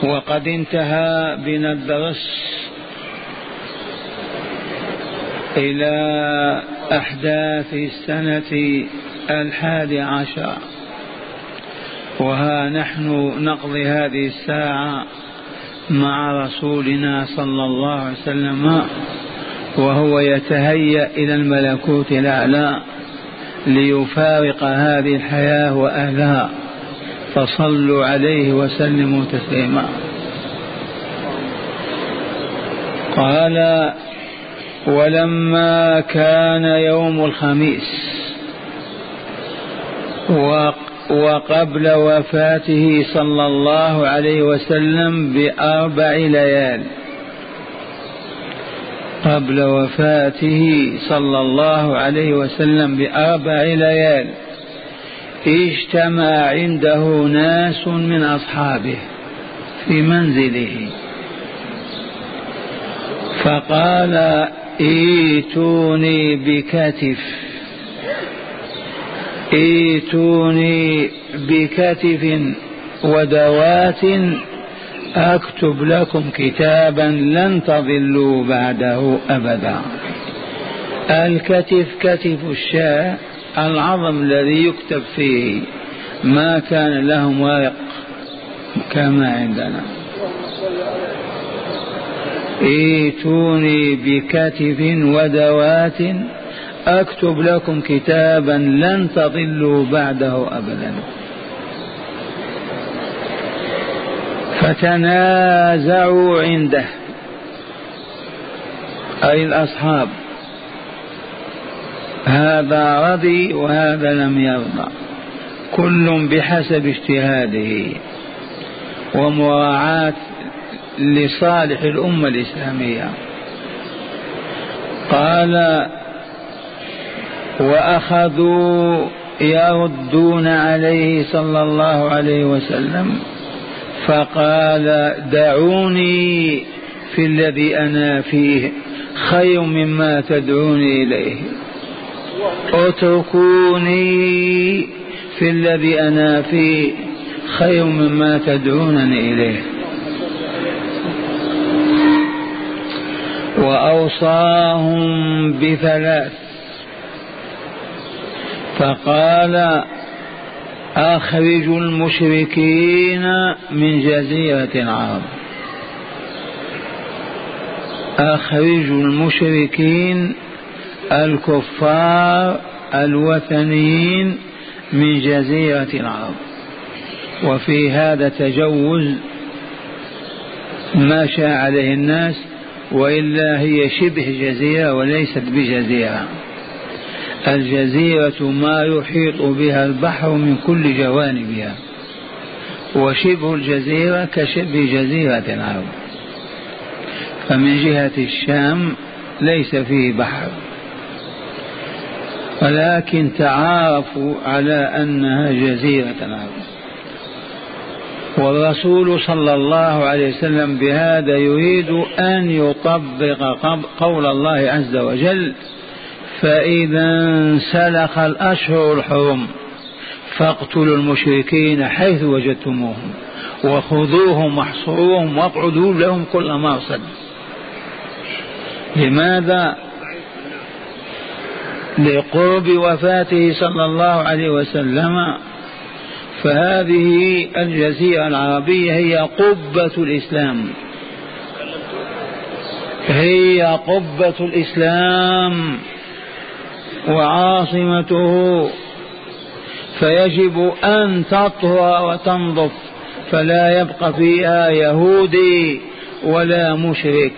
وقد انتهى بنا الدرس إلى أحداث السنة 11، وها نحن نقضي هذه الساعة مع رسولنا صلى الله عليه وسلم وهو يتهيأ إلى الملكوت الأعلى ليفارق هذه الحياة وأهلها، فصلوا عليه وسلموا تسليما. قال: ولما كان يوم الخميس وقبل وفاته صلى الله عليه وسلم ب4 ليال، قبل وفاته صلى الله عليه وسلم ب4 ليال، اجتمع عنده ناس من أصحابه في منزله، فقال: ائتوني بكتف ودوات أكتب لكم كتابا لن تضلوا بعده أبدا. الكتف كتف الشاة، العظم الذي يكتب فيه، ما كان لهم ورق كما عندنا. ائتوني بكتف ودوات أكتب لكم كتابا لن تضلوا بعده أبدا. فتنازعوا عنده، أي الأصحاب، هذا رضي وهذا لم يرضى، كل بحسب اجتهاده ومراعاة لصالح الأمة الإسلامية. قال: وأخذوا يردون عليه صلى الله عليه وسلم، فقال: دعوني في الذي أنا فيه خير مما تدعوني إليه، اتركوني في الذي أنا فيه خير مما تدعونني إليه. وأوصاهم ب3، فقال: أخرجوا المشركين من جزيرة العرب، أخرجوا المشركين الكفار الوثنيين من جزيرة العرب. وفي هذا تجوز ما شاء عليه الناس، وإلا هي شبه جزيرة وليست بجزيرة. الجزيرة ما يحيط بها البحر من كل جوانبها، وشبه الجزيرة كشبه جزيرة العرب، فمن جهة الشام ليس فيه بحر، ولكن تعارفوا على أنها جزيرة العرب. والرسول صلى الله عليه وسلم بهذا يريد أن يطبق قول الله عز وجل: فإذا انسلخ الأشهر الحرم فاقتلوا المشركين حيث وجدتموهم وخذوهم واحصروهم واقعدوا لهم كل مرصد. لماذا؟ لقرب وفاته صلى الله عليه وسلم. فهذه الجزيرة العربية هي قبة الإسلام، هي قبة الإسلام وعاصمته، فيجب أن تطهر وتنظف، فلا يبقى فيها يهودي ولا مشرك.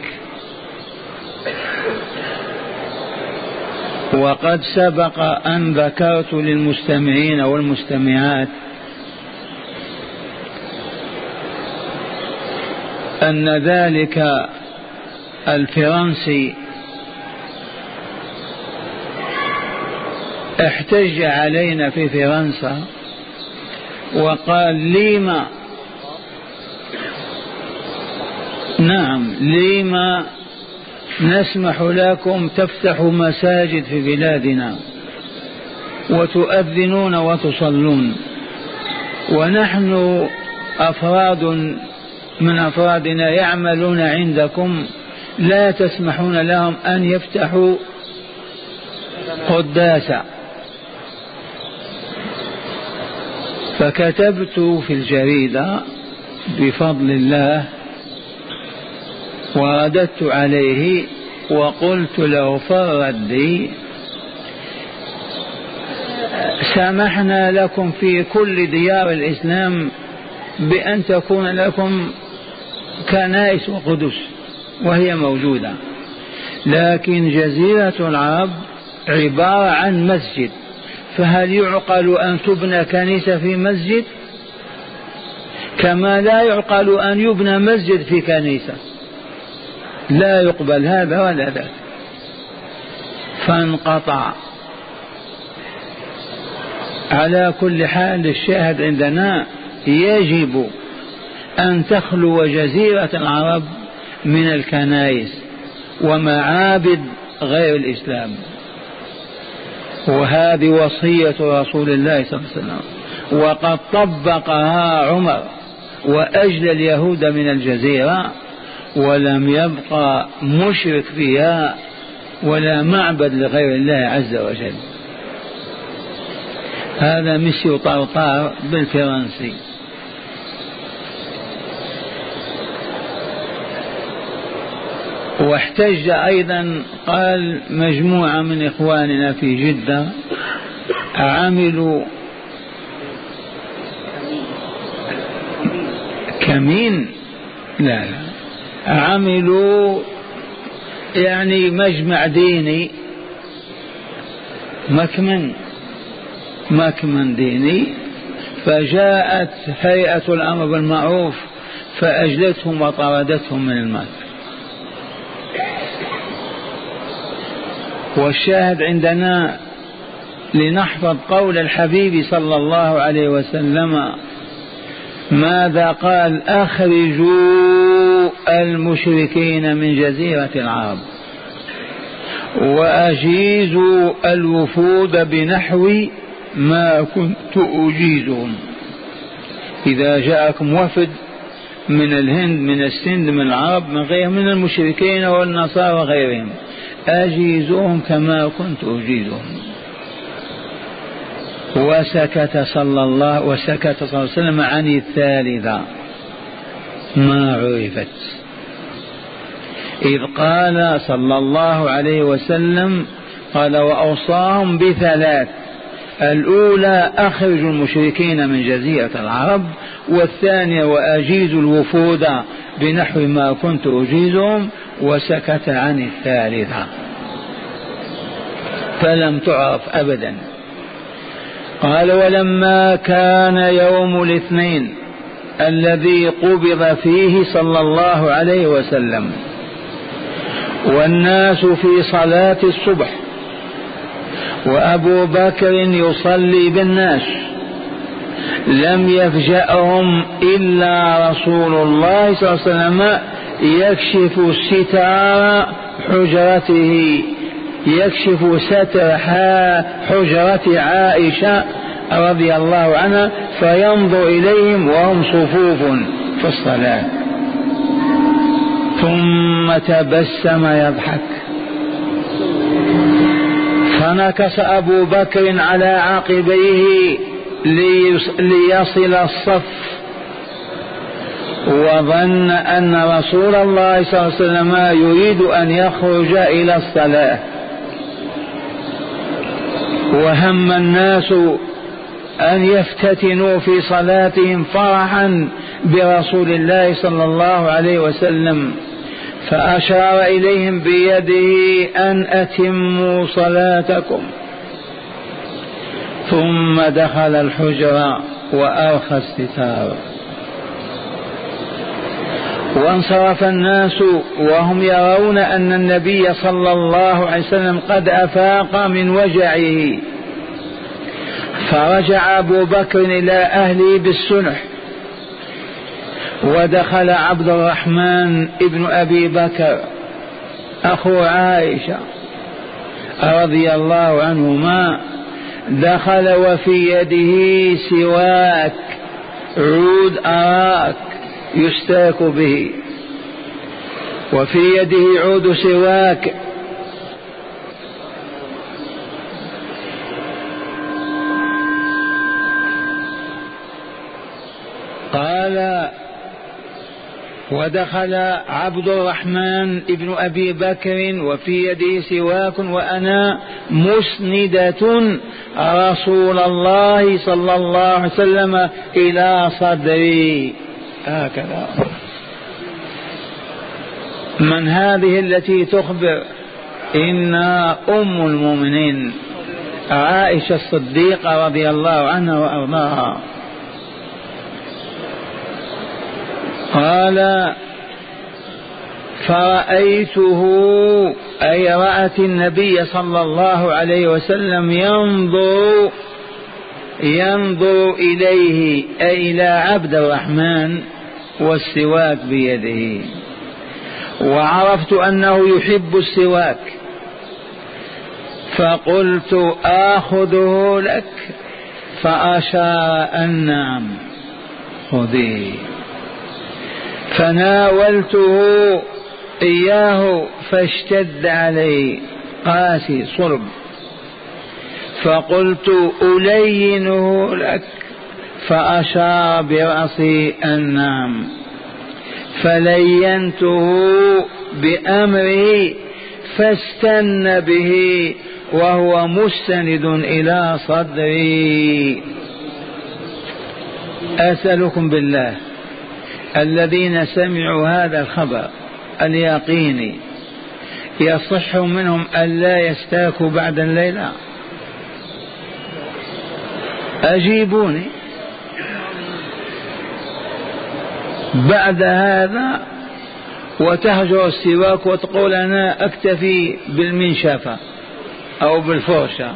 وقد سبق أن ذكرت للمستمعين والمستمعات أن ذلك الفرنسي احتج علينا في فرنسا وقال: لما نسمح لكم تفتحوا مساجد في بلادنا وتؤذنون وتصلون، ونحن أفراد من أفرادنا يعملون عندكم لا تسمحون لهم أن يفتحوا قداسا. فكتبت في الجريدة بفضل الله ورددت عليه وقلت له فرد سمحنا لكم في كل ديار الإسلام بأن تكون لكم كنائس وقدس وهي موجودة، لكن جزيرة العرب عبارة عن مسجد، فهل يعقل أن تبنى كنيسة في مسجد؟ كما لا يعقل أن يبنى مسجد في كنيسة، لا يقبل هذا ولا ذاك. فانقطع. على كل حال الشاهد عندنا يجب أن تخلو جزيرة العرب من الكنائس ومعابد غير الإسلام، وهذه وصية رسول الله صلى الله عليه وسلم، وقد طبقها عمر وأجلى اليهود من الجزيرة، ولم يبقى مشرك فيها ولا معبد لغير الله عز وجل. هذا مسيو طرطار بالفرنسي. واحتج أيضا، قال مجموعة من إخواننا في جدة عملوا كمين، لا عملوا يعني مجمع ديني، مكمن ديني، فجاءت هيئة الأمر بالمعروف فأجلتهم وطردتهم من المكان. والشاهد عندنا لنحفظ قول الحبيب صلى الله عليه وسلم ماذا قال: أخرجوا المشركين من جزيرة العرب وأجيزوا الوفود بنحو ما كنت أجيزهم. إذا جاءكم وفد من الهند، من السند، من العرب، من غيرهم، من المشركين والنصارى وغيرهم، أجيزوهم كما كنت أجيزهم. وسكت صلى الله عليه وسلم عن الثالثة ما عرفت، إذ قال صلى الله عليه وسلم قال: وأوصاهم بثلاث: الأولى أخرجوا المشركين من جزيرة العرب، والثانية وأجيزوا الوفود بنحو ما كنت أجيزهم، وسكت عن الثالثة فلم تعرف أبدا. قال: ولما كان يوم الاثنين الذي قبض فيه صلى الله عليه وسلم والناس في صلاة الصبح وأبو بكر يصلي بالناس، لم يفجأهم إلا رسول الله صلى الله عليه وسلم يكشف ستار حجرته، يكشف ستر حجرة عائشة رضي الله عنها، فينظر إليهم وهم صفوف في الصلاة، ثم تبسم يضحك، فنكص أبو بكر على عقبيه ليصل الصف، وظن أن رسول الله صلى الله عليه وسلم يريد أن يخرج إلى الصلاة، وهم الناس أن يفتتنوا في صلاتهم فرحا برسول الله صلى الله عليه وسلم، فأشار إليهم بيده أن أتموا صلاتكم، ثم دخل الحجرة وأرخى الستار، وانصرف الناس وهم يرون أن النبي صلى الله عليه وسلم قد أفاق من وجعه، فرجع أبو بكر إلى أهله بالسنح، ودخل عبد الرحمن ابن أبي بكر أخو عائشة رضي الله عنهما، دخل وفي يده سواك عود أراك يستاك به، وفي يده عود سواك. قال: ودخل عبد الرحمن ابن أبي بكر وفي يده سواك وأنا مسندة رسول الله صلى الله عليه وسلم إلى صدري، هكذا. من هذه التي تخبر؟ إنها أم المؤمنين عائشة الصديقة رضي الله عنها وأرضاها. قال: فرأيته، أي رأت النبي صلى الله عليه وسلم ينظر إليه، أي إلى عبد الرحمن والسواك بيده، وعرفت أنه يحب السواك، فقلت: آخذه لك؟ فأشار أن نعم خذيه، فناولته إياه فاشتد عليه قاسي صلب، فقلت: ألينه لك؟ فأشار برأسي أن نعم، فلينته بأمره فاستن به وهو مستند إلى صدري. أسألكم بالله الذين سمعوا هذا الخبر اليقيني يصح منهم ألا يستاكوا بعد الليلة؟ أجيبوني. بعد هذا وتهجر السواك وتقول أنا أكتفي بالمنشفة أو بالفرشة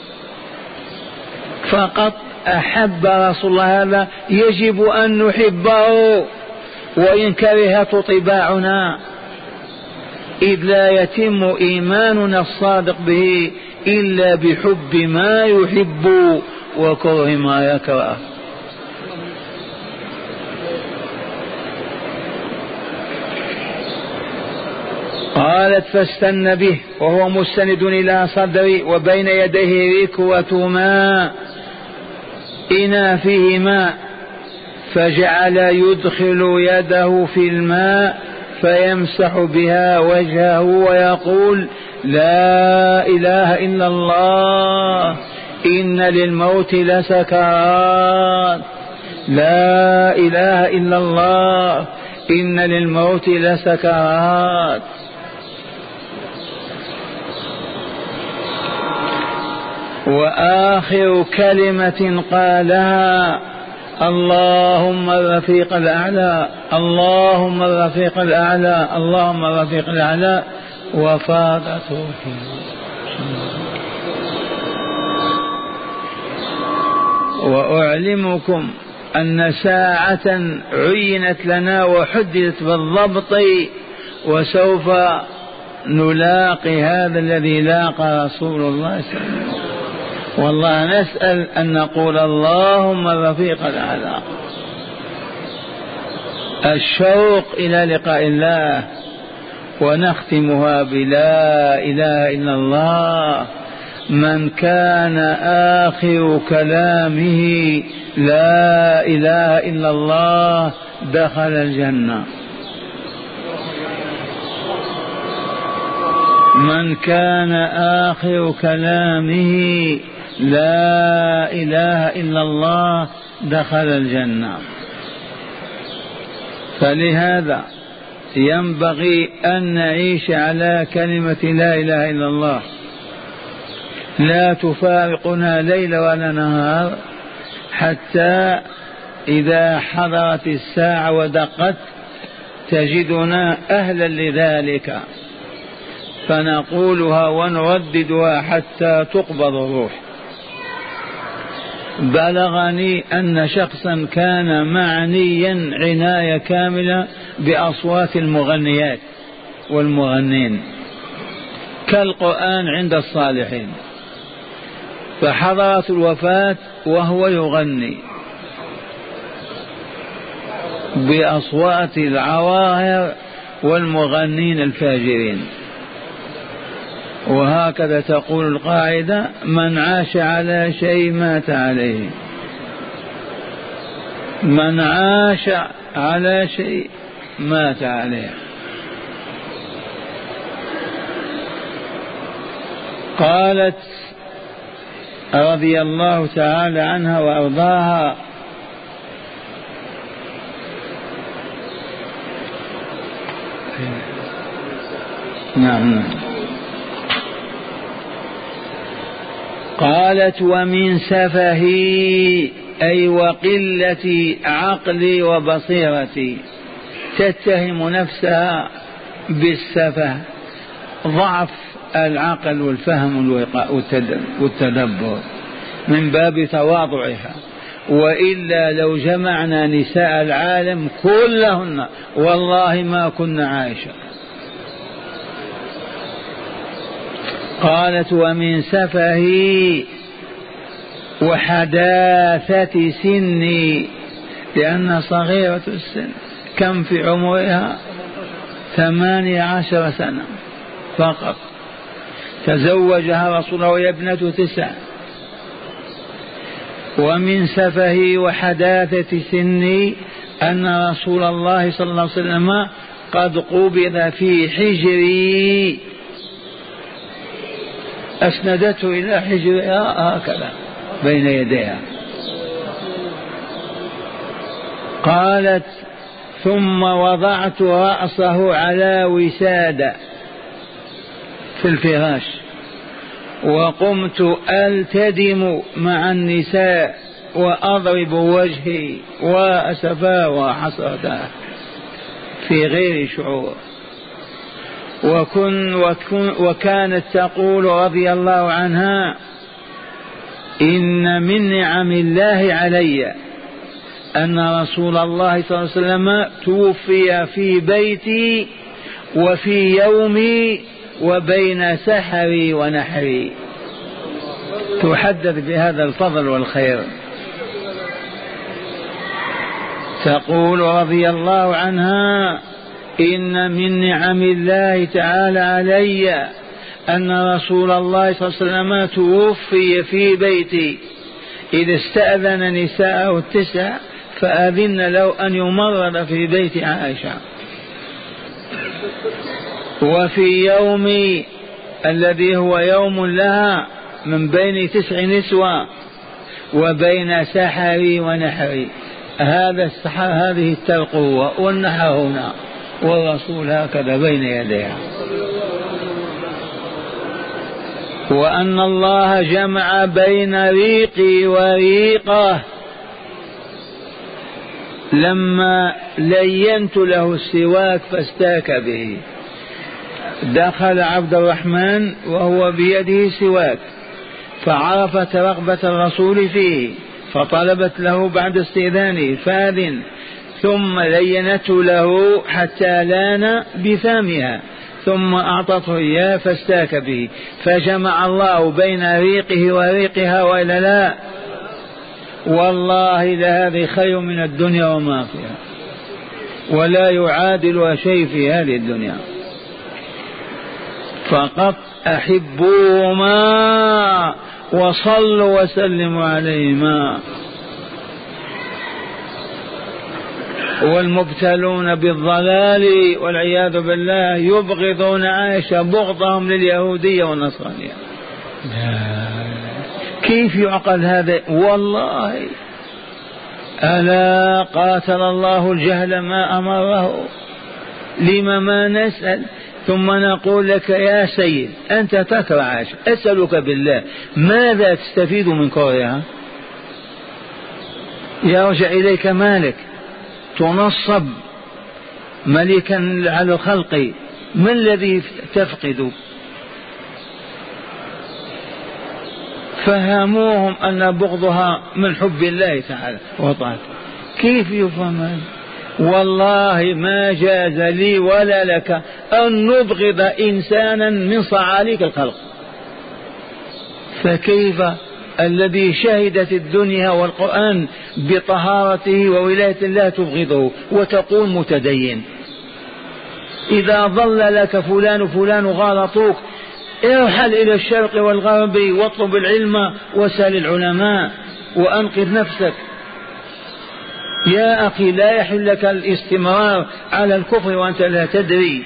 فقط. أحب رسول الله هذا يجب أن نحبه، وإن كرهت طباعنا، إذ لا يتم إيماننا الصادق به إلا بحب ما يحب وكره ما يكره. قالت: فاستن به وهو مستند إلى صدري وبين يديه ركوة ماء، إنا فيه ماء، فجعل يدخل يده في الماء فيمسح بها وجهه ويقول: لا إله إلا الله، إن للموت لسكرات، لا إله إلا الله، إن للموت لسكرات. وآخر كلمة قالها: اللهم الرفيق الأعلى، اللهم الرفيق الأعلى، اللهم الرفيق الأعلى، وفاضت روحي. وأعلمكم أن ساعة عينت لنا وحددت بالضبط وسوف نلاقي هذا الذي لاقى رسول الله صلى الله عليه وسلم. والله نسأل أن نقول اللهم الرفيق الأعلى. الشوق إلى لقاء الله، ونختمها بلا إله إلا الله. من كان آخر كلامه لا إله إلا الله دخل الجنة. من كان آخر كلامه لا إله إلا الله دخل الجنة. فلهذا ينبغي أن نعيش على كلمة لا إله إلا الله، لا تفارقنا ليل ولا نهار، حتى إذا حضرت الساعة ودقت تجدنا أهلا لذلك، فنقولها ونرددها حتى تقبض الروح. بلغني أن شخصا كان معنيا عناية كاملة بأصوات المغنيات والمغنين كالقرآن عند الصالحين، فحضرت الوفاة وهو يغني، بأصوات العواهر والمغنين الفاجرين. وهكذا تقول القاعدة: من عاش على شيء مات عليه. من عاش على شيء مات عليه. قالت رضي الله تعالى عنها وأرضاها: نعم، قالت: ومن سفهي أي وقلة عقلي وبصيرتي، تتهم نفسها بالسفه، ضعف العقل والفهم والتدبر من باب تواضعها. وإلا لو جمعنا نساء العالم كلهن والله ما كنا عائشة. قالت: ومن سفهي وحداثة سني، لأنها صغيرة السن. كم في عمرها؟ 18 سنة فقط. تزوجها رسول الله وهي ابنة 9. ومن سفهي وحداثة سني أن رسول الله صلى الله عليه وسلم قد قبض في حجري. أسندته إلى حجرها هكذا بين يديها. قالت: ثم وضعت رأسه على وسادة في الفراش، وقمت ألتدم مع النساء وأضرب وجهي وأسفاه وحسرته في غير شعور. وكانت تقول رضي الله عنها: إن من نعم الله علي أن رسول الله صلى الله عليه وسلم توفي في بيتي وفي يومي وبين سحري ونحري. تحدث بهذا الفضل والخير. تقول رضي الله عنها: إن من نعم الله تعالى علي أن رسول الله صلى الله عليه وسلم توفي في بيتي، إذ استأذن نساءه 9 فأذن له أن يمرض في بيت عائشة. وفي يومي الذي هو يوم لها من بين 9 نسوة وبين سحري ونحري. هذه الترقوة والنحر هنا، والرسول هكذا بين يديها. وأن الله جمع بين ريقي وريقه لما لينت له السواك فاستاك به. دخل عبد الرحمن وهو بيده سواك، فعرفت رغبة الرسول فيه فطلبت له بعد استئذانه فاذن، ثم لينته له حتى لان بفمها، ثم أعطته إياه فاستاك به، فجمع الله بين ريقه وريقها. وإلا لا، والله لهذه خير من الدنيا وما فيها، ولا يعادلها شيء في هذه الدنيا. فقط أحبوهما وصلوا وسلموا عليهما. والمبتلون بالضلال والعياذ بالله يبغضون عائشة بغضهم لليهودية والنصرانية. كيف يعقل هذا؟ والله ألا قاتل الله الجهل ما أمره. لما ما نسأل ثم نقول لك يا سيد أنت تكره عائشة، أسألك بالله ماذا تستفيد من كرهها؟ يرجع إليك مالك، تنصب ملكا على الخلق، ما الذي تفقد؟ فهموهم أن بغضها من حب الله تعالى وطاعته. كيف يفهم هذا؟ والله ما جاز لي ولا لك أن نبغض إنسانا من صعاليك الخلق، فكيف الذي شهدت الدنيا والقرآن بطهارته وولاية لا تبغضه وتقول متدين. إذا ظل لك فلان غالطوك ارحل إلى الشرق والغرب واطلب العلم وسل العلماء وأنقذ نفسك. يا أخي لا يحل لك الاستمرار على الكفر وأنت لا تدري.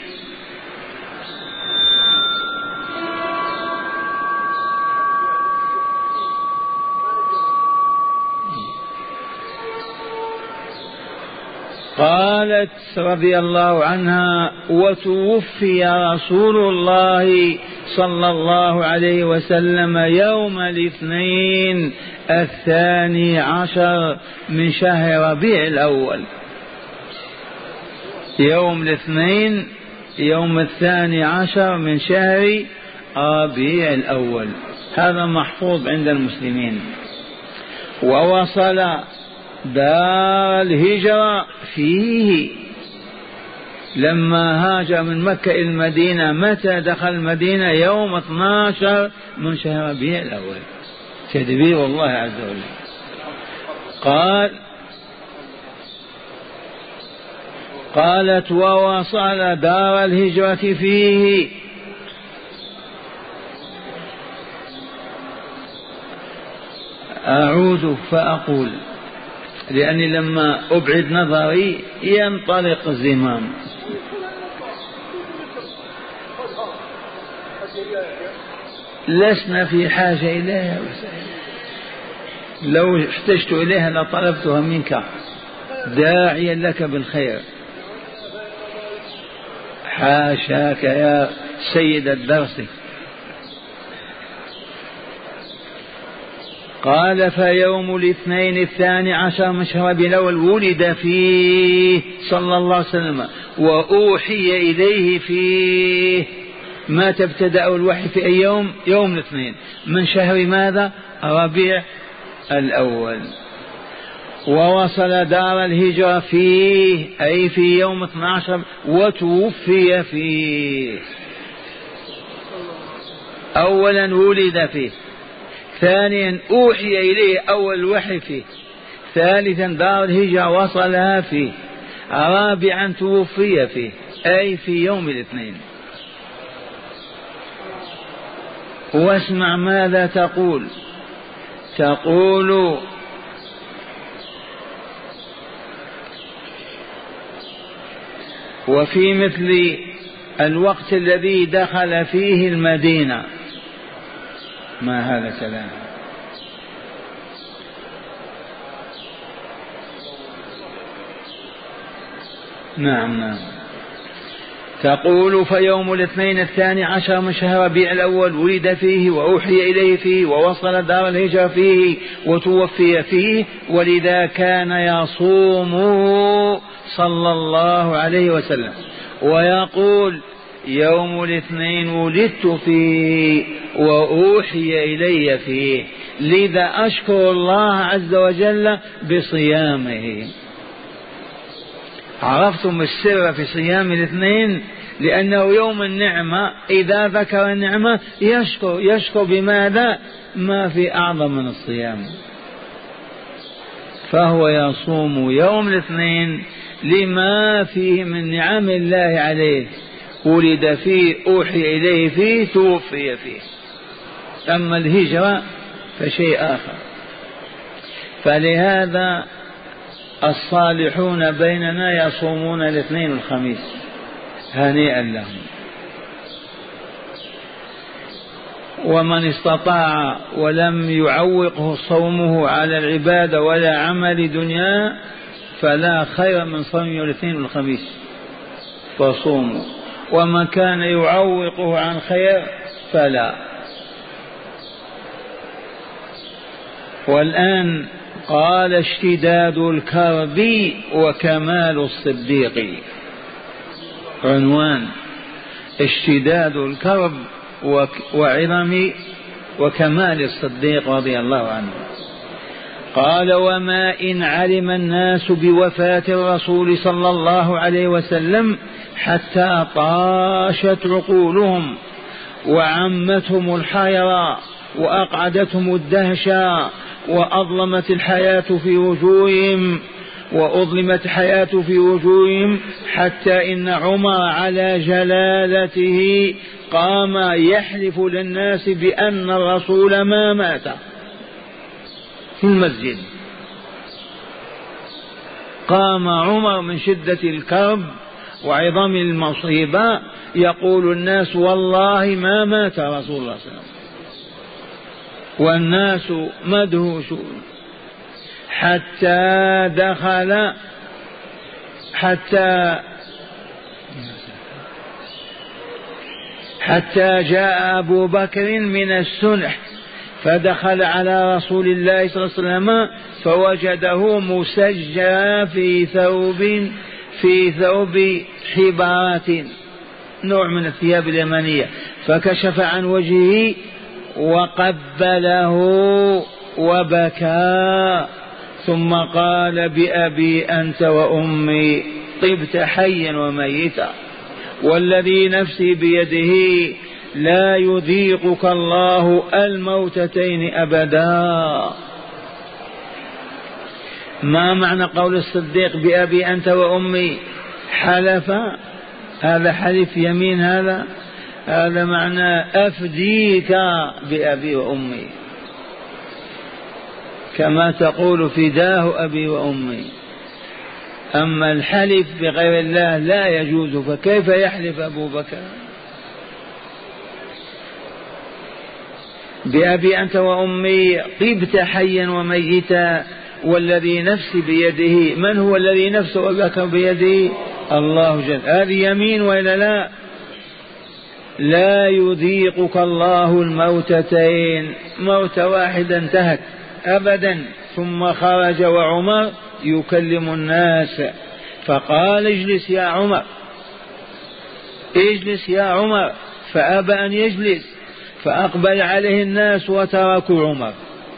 قالت رضي الله عنها: وتوفي رسول الله صلى الله عليه وسلم يوم الاثنين 12 من شهر ربيع الأول. يوم الاثنين يوم 12 من شهر ربيع الأول، هذا محفوظ عند المسلمين. ووصل دار الهجرة فيه لما هاجر من مكة إلى المدينة. متى دخل المدينة؟ يوم 12 من شهر ربيع الأول. تدبير الله عز وجل. قالت: ووصل دار الهجرة فيه. أعود فأقول لأني لما أبعد نظري ينطلق الزمام. لسنا في حاجة إليها، لو احتجت إليها لطلبتها منك داعيا لك بالخير. حاشاك يا سيد الدرس. قال: فيوم الاثنين 12 من شهر ربيع الأول ولد فيه صلى الله عليه وسلم وأوحي إليه فيه. ما تبتدأ الوحي في أي يوم؟ يوم الاثنين من شهر ماذا؟ ربيع الأول. ووصل دار الهجرة فيه أي في يوم 12 وتوفي فيه. أولا ولد فيه، ثانيا أوحي إليه أول وحي فيه، ثالثا دار الهجرة وصلها فيه، رابعا توفي فيه أي في يوم الاثنين. واسمع ماذا تقول. تقول: وفي مثل الوقت الذي دخل فيه المدينة. ما هذا كلام؟ نعم. تقول: فيوم الاثنين 12 من شهر ربيع الأول ولد فيه وأوحي إليه فيه ووصل دار الهجرة فيه وتوفي فيه، ولذا كان يصوم صلى الله عليه وسلم ويقول: يوم الاثنين ولدت فيه وأوحي إلي فيه. لذا أشكر الله عز وجل بصيامه. عرفتم السر في صيام الاثنين؟ لأنه يوم النعمة إذا ذكر النعمة يشكر بماذا؟ ما في أعظم من الصيام. فهو يصوم يوم الاثنين لما فيه من نعم الله عليه. ولد فيه، أوحي إليه فيه، توفي فيه. أما الهجرة فشيء آخر. فلهذا الصالحون بيننا يصومون الاثنين والخميس، هنيئا لهم. ومن استطاع ولم يعوقه صومه على العبادة ولا عمل دنيا فلا خير من صوم الاثنين والخميس، فصوموا. ومن كان يعوقه عن خير فلا. والآن قال: اشتداد الكرب وكمال الصديق. عنوان: اشتداد الكرب وعظم وكمال الصديق رضي الله عنه. قال: وما إن علم الناس بوفاة الرسول صلى الله عليه وسلم حتى طاشت عقولهم وعمتهم الحيرة وأقعدتهم الدهشة وأظلمت الحياة في وجوههم وأظلمت الحياة في وجوههم، حتى إن عمر على جلالته قام يحلف للناس بأن الرسول ما مات في المسجد. قام عمر من شدة الكرب وعظم المصيبة يقول الناس والله ما مات رسول الله صلى الله عليه وسلم، والناس مدهوشون، حتى دخل حتى جاء أبو بكر من السنح فدخل على رسول الله صلى الله عليه وسلم فوجده مسجى في ثوب حبارات، نوع من الثياب اليمنية، فكشف عن وجهه وقبله وبكى، ثم قال بأبي أنت وأمي طبت حيا وميتا، والذي نفسي بيده لا يذيقك الله الموتتين أبدا. ما معنى قول الصديق بأبي أنت وأمي؟ حلف، هذا حلف يمين، هذا معنى أفديك بأبي وأمي، كما تقول فداه أبي وأمي. أما الحلف بغير الله لا يجوز، فكيف يحلف أبو بكر؟ بأبي أنت وأمي طبت حيا وميتا والذي نفسي بيده. من هو الذي نفس أبو بكر بيده؟ الله جل. هذه يمين وإلا لا؟ لا يذيقك الله الموتتين، موت واحدة انتهت أبدا. ثم خرج وعمر يكلم الناس فقال اجلس يا عمر، اجلس يا عمر، فأبى أن يجلس، فأقبل عليه الناس وتركوا عمر،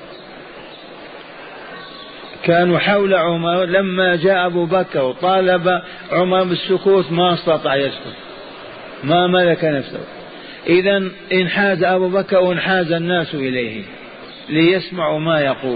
كانوا حول عمر. لما جاء أبو بكر وطالب عمر بالسكوت ما استطاع يسكت، ما ملك نفسه. إذن انحاز أبو بكر وانحاز الناس إليه ليسمعوا ما يقول.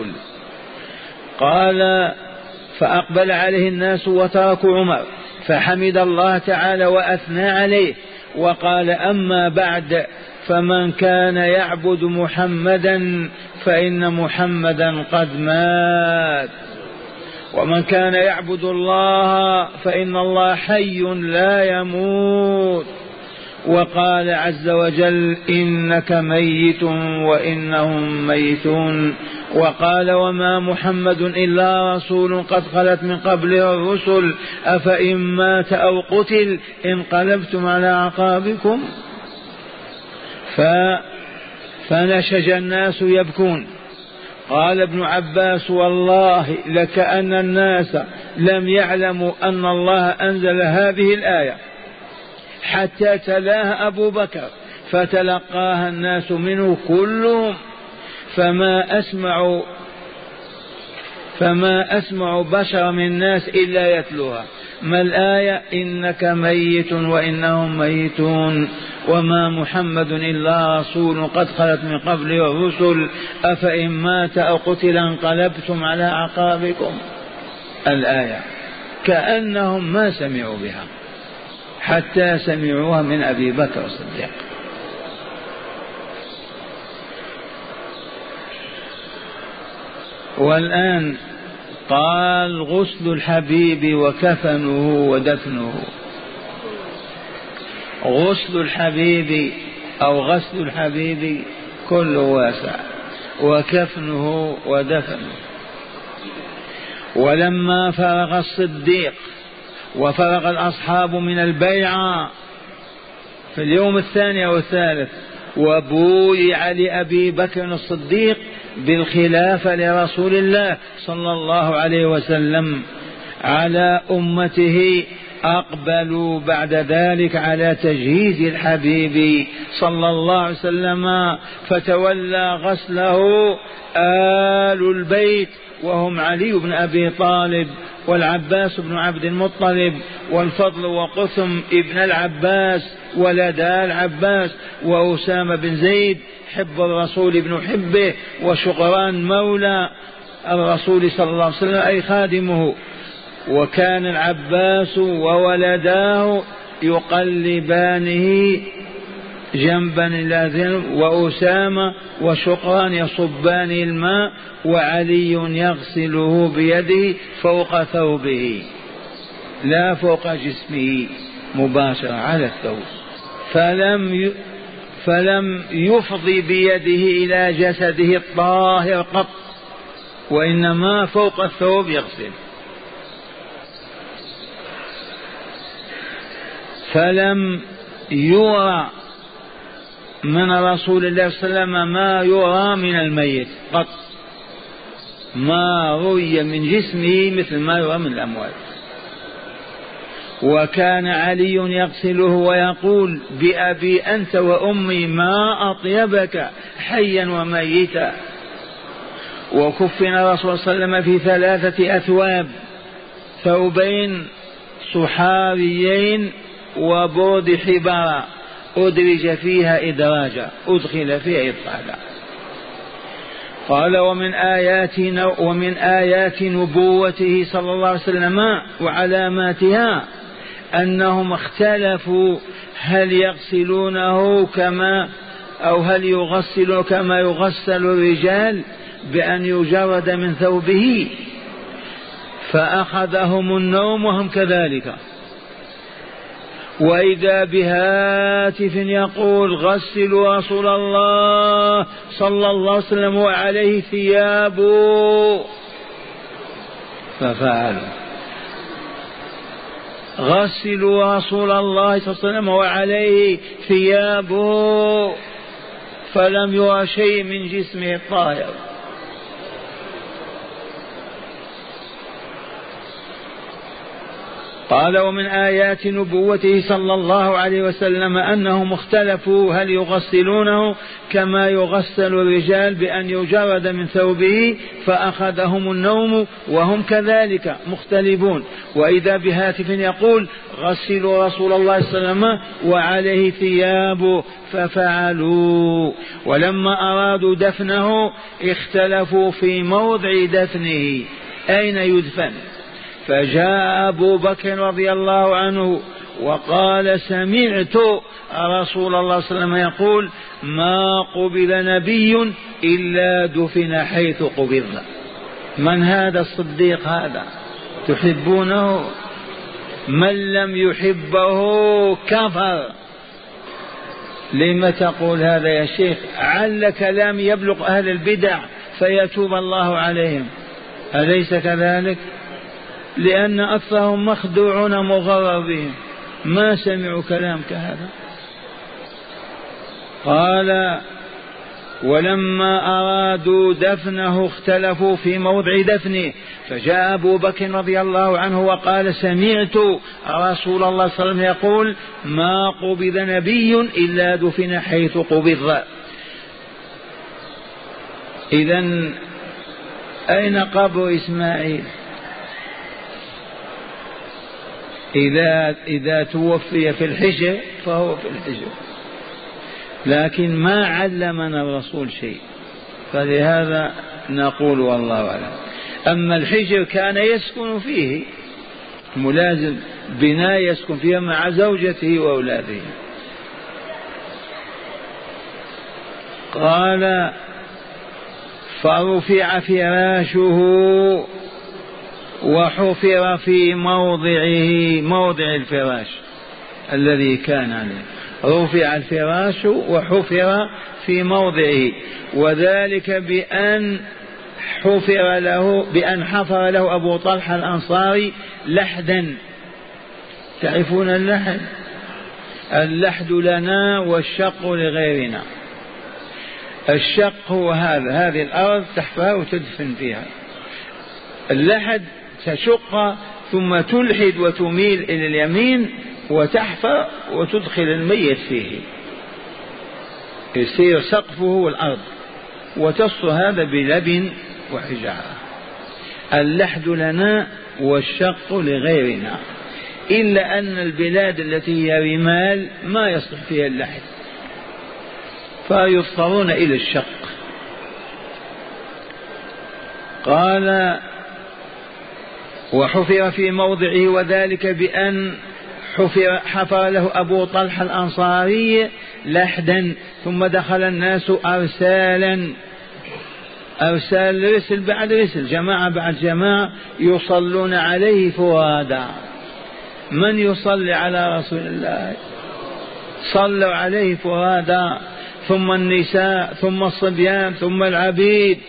قال فأقبل عليه الناس وتركوا عمر، فحمد الله تعالى وأثنى عليه وقال أما بعد فمن كان يعبد محمدا فإن محمدا قد مات، ومن كان يعبد الله فإن الله حي لا يموت. وقال عز وجل إنك ميت وإنهم ميتون. وقال وما محمد إلا رسول قد خلت من قبله الرسل أفإن مات أو قتل انقلبتم على أعقابكم. فنشج الناس يبكون. قال ابن عباس والله لكأن الناس لم يعلموا أن الله أنزل هذه الآية حتى تلاها أبو بكر فتلقاها الناس منه كلهم، فما أسمع بشر من الناس إلا يتلوها. ما الآية؟ إنك ميت وإنهم ميتون وما محمد إلا رسول قد خلت من قبله الرسل أفإن مات أو قتل انقلبتم على أعقابكم. الآية كأنهم ما سمعوا بها حتى سمعوها من أبي بكر الصديق. والآن قال غسل الحبيب وكفنه ودفنه. غسل الحبيب أو غسل الحبيب كله واسع، وكفنه ودفنه. ولما فرغ الصديق وفرغ الأصحاب من البيعة في اليوم الثاني أو الثالث وبويع لأبي بكر الصديق بالخلافة لرسول الله صلى الله عليه وسلم على أمته أقبلوا بعد ذلك على تجهيز الحبيب صلى الله عليه وسلم، فتولى غسله آل البيت، وهم علي بن أبي طالب والعباس بن عبد المطلب والفضل وقثم ابن العباس ولدا العباس، وأسامة بن زيد حب الرسول ابن حبه، وشقران مولى الرسول صلى الله عليه وسلم أي خادمه. وكان العباس وولداه يقلبانه جنبا إلى جنب، وأسامة وشقران يصبان الماء، وعلي يغسله بيده فوق ثوبه لا فوق جسمه مباشرة على الثوب، فلم يفضي بيده إلى جسده الطاهر قط، وإنما فوق الثوب يغسل. فلم يرى من رسول الله صلى الله عليه وسلم ما يرى من الميت قط، ما روي من جسمه مثل ما يرى من الأموات. وكان علي يغسله ويقول بأبي أنت وأمي ما أطيبك حيا وميتا. وكفن الرسول صلى الله عليه وسلم في 3 أثواب، ثوبين صحاريين وبرد حبارة أدرج فيها إدراجا، أدخل فيها إدخالا. قال ومن آيات نبوته صلى الله عليه وسلم وعلاماتها أنهم اختلفوا هل يغسلونه كما أو هل يغسل كما يغسل الرجال بأن يجرد من ثوبه، فأخذهم النوم وهم كذلك، وإذا بهاتف يقول غسلوا رسول الله صلى الله عليه وسلم وعليه ثيابه، ففعلوا غسلوا رسول الله صلى الله عليه وسلم وعليه ثيابه، فلم يرى شيء من جسمه الطاهر. قال ومن آيات نبوته صلى الله عليه وسلم أنهم اختلفوا هل يغسلونه كما يغسل الرجال بأن يجرد من ثوبه، فأخذهم النوم وهم كذلك مختلفون، وإذا بهاتف يقول غسلوا رسول الله صلى الله عليه وسلم وعليه ثيابه، ففعلوا. ولما أرادوا دفنه اختلفوا في موضع دفنه أين يدفن، فجاء أبو بكر رضي الله عنه وقال سمعت رسول الله صلى الله عليه وسلم يقول ما قبل نبي إلا دفن حيث قبض. من هذا الصديق هذا؟ تحبونه؟ من لم يحبه كفر. لما تقول هذا يا شيخ؟ عل كلام يبلغ أهل البدع فيتوب الله عليهم، أليس كذلك؟ لأن أكثرهم مخدوعون مغرر بهم، ما سمعوا كلام كهذا. قال ولما أرادوا دفنه اختلفوا في موضع دفنه، فجاء أبو بكر رضي الله عنه وقال سمعت رسول الله صلى الله عليه وسلم يقول ما قبض نبي إلا دفن حيث قبض. إذن أين قبر إسماعيل؟ إذا توفي في الحجر فهو في الحجر، لكن ما علمنا الرسول شيء، فلهذا نقول والله أعلم. أما الحجر كان يسكن فيه، ملازم بناء يسكن فيها مع زوجته وأولاده. قال فرفع فراشه وحفر في موضعه، موضع الفراش الذي كان عليه، رفع الفراش وحفر في موضعه، وذلك بأن حفر له أبو طلحة الأنصاري لحدا. تعرفون اللحد؟ اللحد لنا والشق لغيرنا. الشق هو هذه الأرض تحفرها وتدفن فيها، اللحد تشق ثم تلحد وتميل إلى اليمين وتحفر وتدخل الميت فيه، يصير سقفه الأرض، وتص هذا بلبن وحجارة. اللحد لنا والشق لغيرنا، إلا أن البلاد التي هي رمال ما يصلح فيها اللحد، فيضطرون إلى الشق. قال وحفر في موضعه، وذلك بأن حفر له أبو طلحة الأنصاري لحدا، ثم دخل الناس أرسالا، أرسال رسل بعد رسل، جماعة بعد جماعة، يصلون عليه فرادا. من يصلي على رسول الله؟ صلوا عليه فرادا، ثم النساء ثم الصبيان ثم العبيد.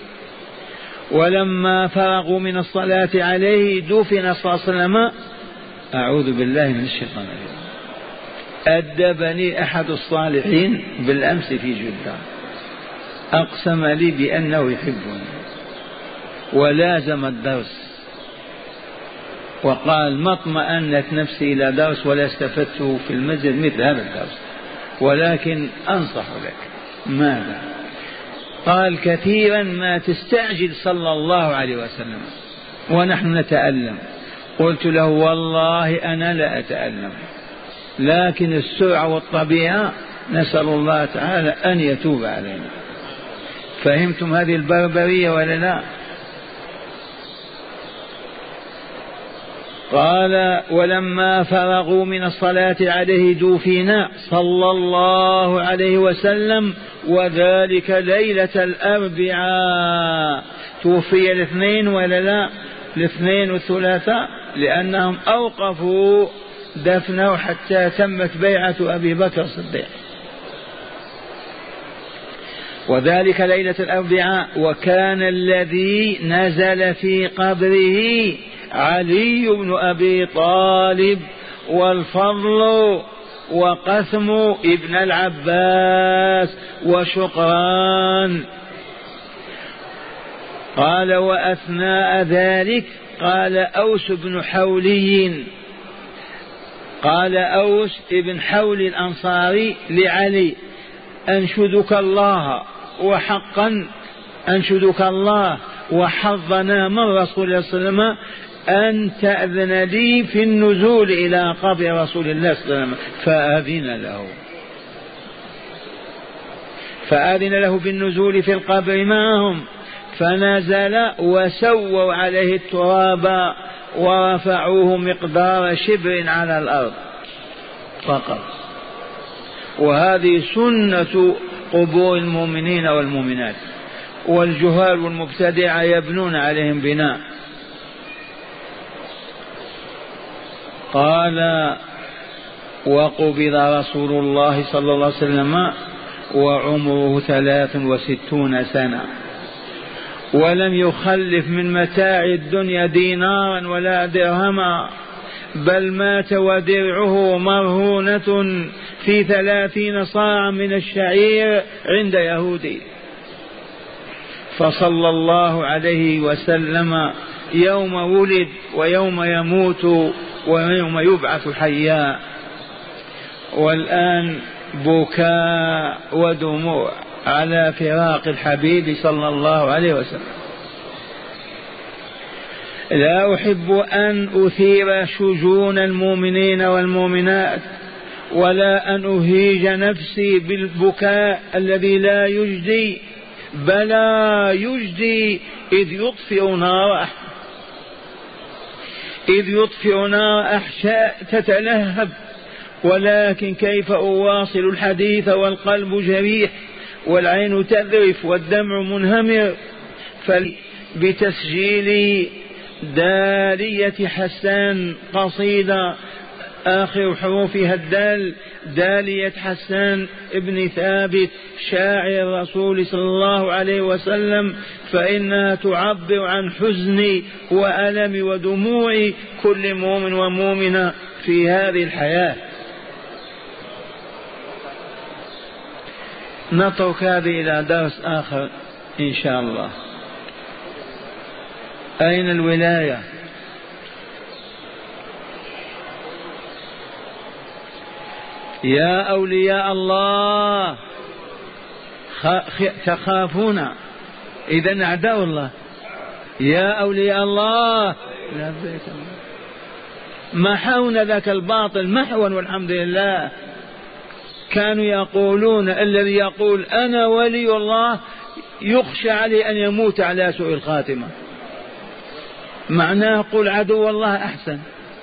ولما فرغوا من الصلاة عليه دفن صلى الله عليه وسلم. أعوذ بالله من الشيطان الرجيم. أدبني أحد الصالحين بالأمس في جدة، أقسم لي بأنه يحبني ولازم الدرس، وقال ما اطمأنت نفسي إلى درس ولا استفدته في المسجد مثل هذا الدرس، ولكن أنصح لك. ماذا؟ قال كثيرا ما تستعجل صلى الله عليه وسلم ونحن نتألم. قلت له والله أنا لا أتألم، لكن السرعة والطبيعة نسأل الله تعالى أن يتوب علينا. فهمتم هذه البربرية ولا لا؟ قال ولما فرغوا من الصلاة عليه دفن صلى الله عليه وسلم، وذلك ليلة الأربعاء. توفي الاثنين ولا لا؟ الاثنين والثلاثاء، لأنهم أوقفوا دفنه حتى تمت بيعة أبي بكر الصديق. وذلك ليلة الأربعاء. وكان الذي نزل في قبره علي بن أبي طالب والفضل وقثم ابن العباس وشقران. قال وأثناء ذلك قال أوس بن حولي، قال أوس بن حولي الأنصاري لعلي أنشدك الله، وحقا أنشدك الله وحظنا من رسول الله صلى الله عليه وسلم أن تأذن لي في النزول إلى قبر رسول الله صلى الله عليه وسلم. فأذن له بالنزول في القبر معهم، فنزل وسووا عليه التراب ورفعوه مقدار شبر على الأرض فقط. وهذه سنة قبور المؤمنين والمؤمنات، والجهال والمبتدعة يبنون عليهم بناء. قال وقبض رسول الله صلى الله عليه وسلم وعمره 63 سنة، ولم يخلف من متاع الدنيا دينارا ولا درهما، بل مات ودرعه مرهونة في 30 صاعا من الشعير عند يهودي. فصلى الله عليه وسلم يوم ولد ويوم يموت ويوم يبعث حيا. والآن بكاء ودموع على فراق الحبيب صلى الله عليه وسلم. لا أحب أن أثير شجون المؤمنين والمؤمنات، ولا أن أهيج نفسي بالبكاء الذي لا يجدي، بلا يجدي إذ يطفئ نار أحشاء تتلهب. ولكن كيف أواصل الحديث والقلب جريح والعين تذرف والدمع منهمر؟ بتسجيل دالية حسان قصيدة آخر حروفها الدال، دالية حسان ابن ثابت شاعر رسول صلى الله عليه وسلم، فإنها تعبر عن حزني وألمي ودموع كل مؤمن ومؤمنة في هذه الحياة. نترك هذه إلى درس آخر إن شاء الله. أين الولاية؟ يا أولياء الله تخافون إذن أعداء الله، يا أولياء الله محون ذاك الباطل محوا والحمد لله. كانوا يقولون الذي يقول أنا ولي الله يخشى عليه أن يموت على سوء الخاتمة، معناه قل عدو الله أحسن.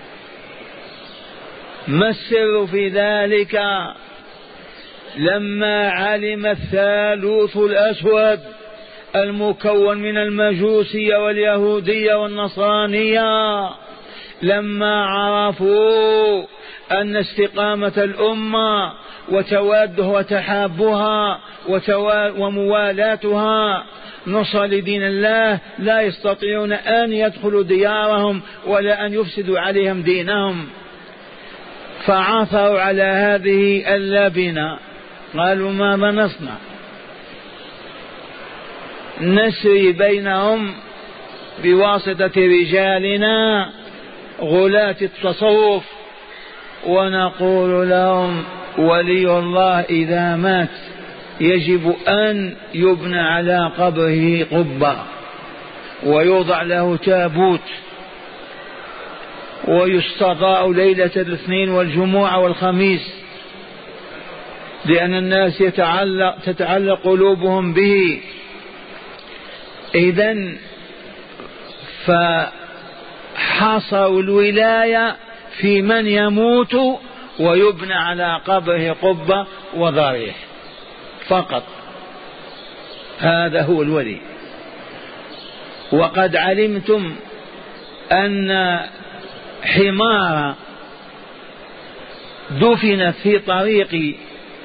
ما السر في ذلك؟ لما علم الثالوث الأسود المكون من المجوسية واليهودية والنصرانية، لما عرفوا أن استقامة الأمة وتواده وتحابها وموالاتها نصر لدين الله لا يستطيعون أن يدخلوا ديارهم ولا أن يفسدوا عليهم دينهم، فعثروا على هذه اللبنة. قالوا ماذا نصنع؟ نسري بينهم بواسطة رجالنا غلاة التصوف ونقول لهم ولي الله إذا مات يجب أن يبنى على قبره قبة ويوضع له تابوت ويستضاء ليلة الاثنين والجمعة والخميس، لأن الناس تتعلق قلوبهم به. إذن فحصروا الولاية في من يموت ويبنى على قبره قبة وضريح فقط، هذا هو الولي. وقد علمتم أن حمار دفنت في طريق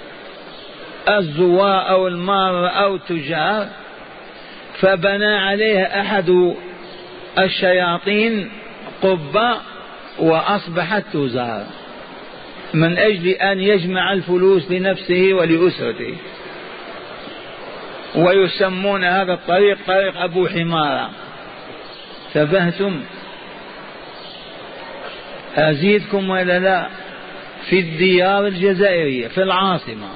الزواء أو المار أو التجار، فبنى عليها أحد الشياطين قبة وأصبحت تزار من أجل أن يجمع الفلوس لنفسه ولأسرته، ويسمون هذا الطريق طريق أبو حمارة. تفهتم؟ أزيدكم ولا لا؟ في الديار الجزائرية في العاصمة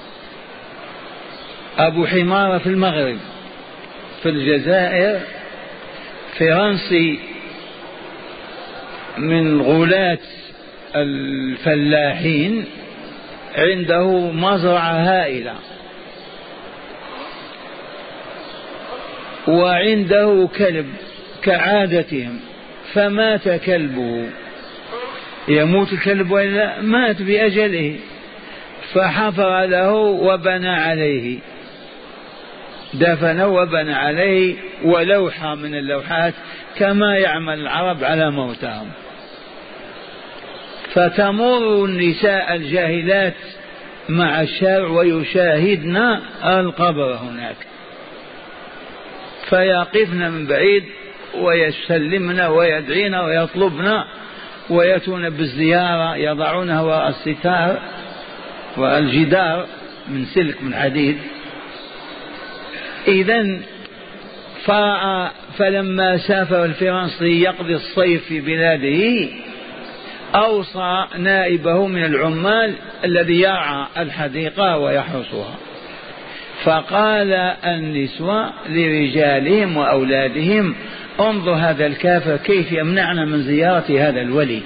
أبو حمارة، في المغرب في الجزائر فرنسي من غلاة الفلاحين عنده مزرعة هائلة وعنده كلب كعادتهم، فمات كلبه. يموت الكلب ولا مات بأجله، فحفر له وبنى عليه، دفنه وبنى عليه ولوحة من اللوحات كما يعمل العرب على موتاهم. فتمر النساء الجاهلات مع الشارع ويشاهدن القبر هناك، فيقفن من بعيد ويسلمن ويدعين ويطلبن ويأتون بالزيارة، يضعونها وراء الستار والجدار من سلك من حديد. إذن فلما سافر الفرنسي يقضي الصيف في بلاده أوصى نائبه من العمال الذي يرعى الحديقة ويحرسها، فقال النسوة لرجالهم وأولادهم انظر هذا الكافر كيف يمنعنا من زيارة هذا الولي.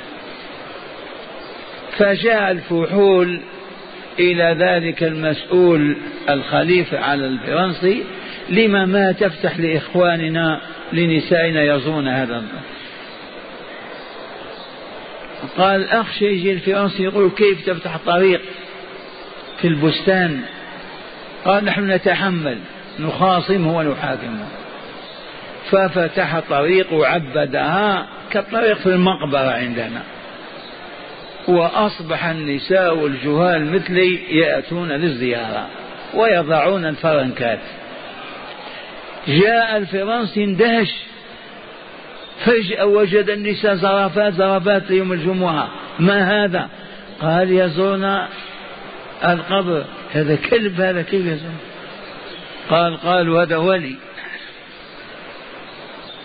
فجاء الفحول إلى ذلك المسؤول الخليفة على الفرنسي: لما ما تفتح لإخواننا لنسائنا يزورون هذا؟ قال أخشى يجي الفرنسي يقول كيف تفتح طريق في البستان. قال نحن نتحمل، نخاصمه ونحاكمه. ففتح طريق وعبدها كالطريق في المقبرة عندنا، وأصبح النساء والجهال مثلي يأتون للزيارة ويضعون الفرنكات. جاء الفرنسي اندهش، فجأة وجد النساء زرافات يوم الجمعة. ما هذا؟ قال يزورون القبر. هذا كلب، هذا كيف يزور؟ قالوا هذا ولي.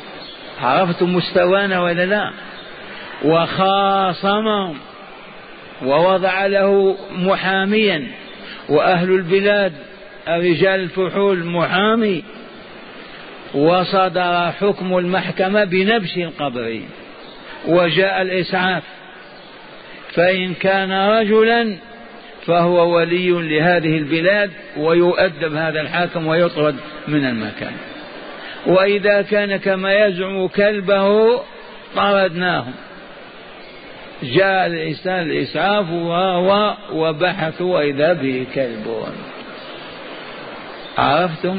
عرفتم مستوانا ولا لا؟ وخاصمهم ووضع له محاميا، وأهل البلاد رجال الفحول محامي، وصدر حكم المحكمة بنبش القبر، وجاء الإسعاف، فإن كان رجلا فهو ولي لهذه البلاد ويؤدب هذا الحاكم ويطرد من المكان، وإذا كان كما يزعم كلبه طردناهم. جاء الإسعاف وبحثوا وإذا به كلب. عرفتم؟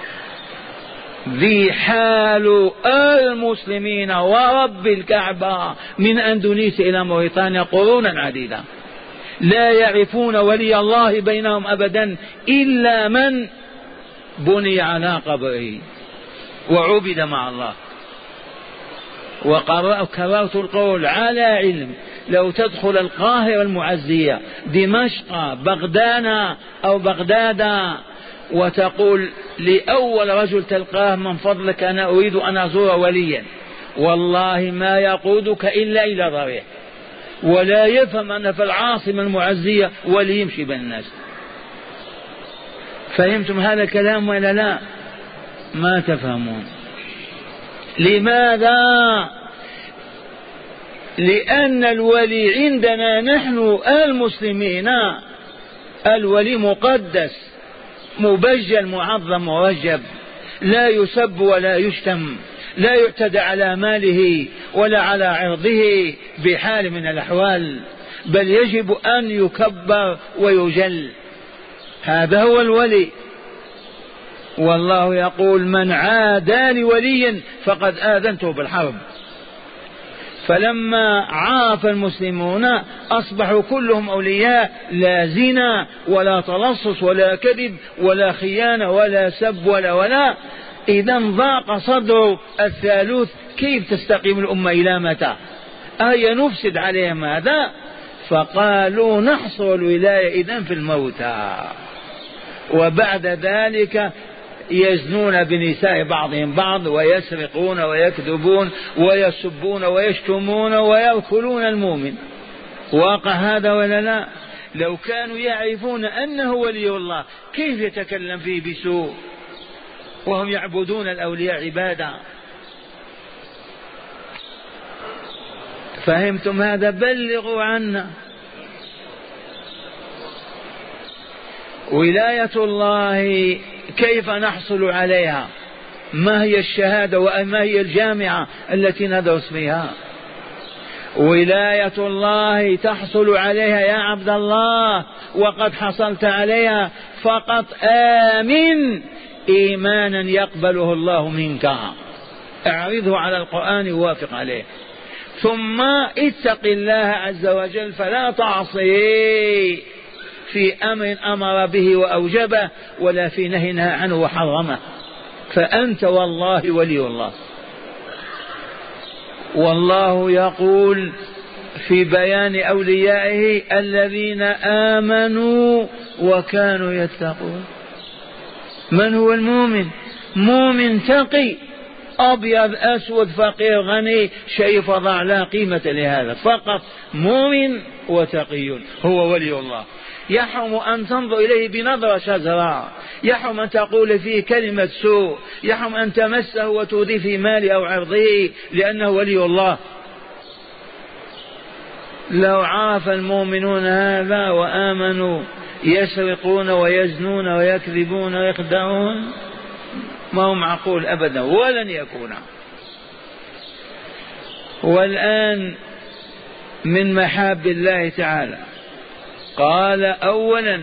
ذي حال المسلمين ورب الكعبة من أندونيسيا إلى موريتانيا قرونا عديدة، لا يعرفون ولي الله بينهم أبدا إلا من بني على قبره وعبد مع الله. وكررت القول على علم، لو تدخل القاهرة المعزية، دمشق، بغداد أو بغداد، وتقول لأول رجل تلقاه من فضلك أنا أريد أن أزور وليا، والله ما يقودك إلا إلى ضريح، ولا يفهم أن في العاصمة المعزية ولي يمشي بين الناس. فهمتم هذا الكلام ولا لا؟ ما تفهمون. لماذا؟ لأن الولي عندنا نحن المسلمين الولي مقدس مبجل معظم مرجب، لا يسب ولا يشتم، لا يعتدى على ماله ولا على عرضه بحال من الأحوال، بل يجب أن يكبر ويجل. هذا هو الولي. والله يقول من عادى لوليا فقد آذنته بالحرب. فلما عاف المسلمون أصبحوا كلهم أولياء، لا زنا ولا تلصص ولا كذب ولا خيانة ولا سب ولا إذا ضاق صدر الثالوث. كيف تستقيم الأمة إلى متى؟ أهي نفسد عليهم هذا؟ فقالوا نحصر الولاية إذن في الموتى، وبعد ذلك يزنون بنساء بعضهم بعض، ويسرقون ويكذبون ويسبون ويشتمون ويأكلون المؤمن. واقع هذا ولا لا؟ لو كانوا يعرفون أنه ولي الله كيف يتكلم فيه بسوء وهم يعبدون الأولياء عبادة؟ فهمتم هذا؟ بلغوا عنا. ولاية الله كيف نحصل عليها؟ ما هي الشهادة وما هي الجامعة التي ندرس فيها؟ ولاية الله تحصل عليها يا عبد الله، وقد حصلت عليها، فقط آمن إيمانا يقبله الله منك، اعرضه على القرآن ووافق عليه، ثم اتق الله عز وجل فلا تعصيه في أمر أمر به وأوجبه، ولا في نهي نهى عنه وحرمه، فأنت والله ولي الله. والله يقول في بيان أوليائه الذين آمنوا وكانوا يتقون. من هو المؤمن؟ مؤمن تقي، أبيض أسود فقير غني شيء فضع لا قيمة لهذا، فقط مؤمن وتقي هو ولي الله. يحرم أن تنظر إليه بنظرة شزراء، يحرم أن تقول فيه كلمة سوء، يحرم أن تمسه وتؤذي في ماله أو عرضه، لأنه ولي الله. لو عرف المؤمنون هذا وآمنوا يسرقون ويزنون ويكذبون ويخدعون ما هو معقول أبدا ولن يكون. والآن من محاب الله تعالى قال أولا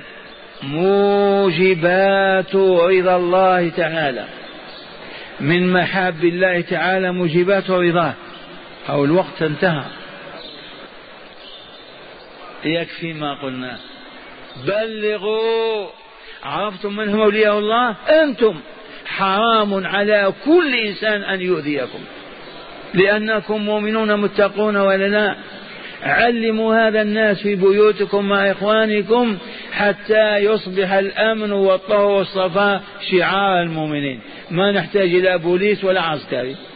موجبات رضا الله تعالى. من محاب الله تعالى موجبات رضاه. أو الوقت انتهى، يكفي ما قلنا. بلغوا. عرفتم من هو أولياء الله؟ أنتم. حرام على كل إنسان أن يؤذيكم لأنكم مؤمنون متقون ولا لا؟ علموا هذا الناس في بيوتكم مع إخوانكم حتى يصبح الأمن والطهر والصفاء شعار المؤمنين. ما نحتاج إلى بوليس ولا عسكري.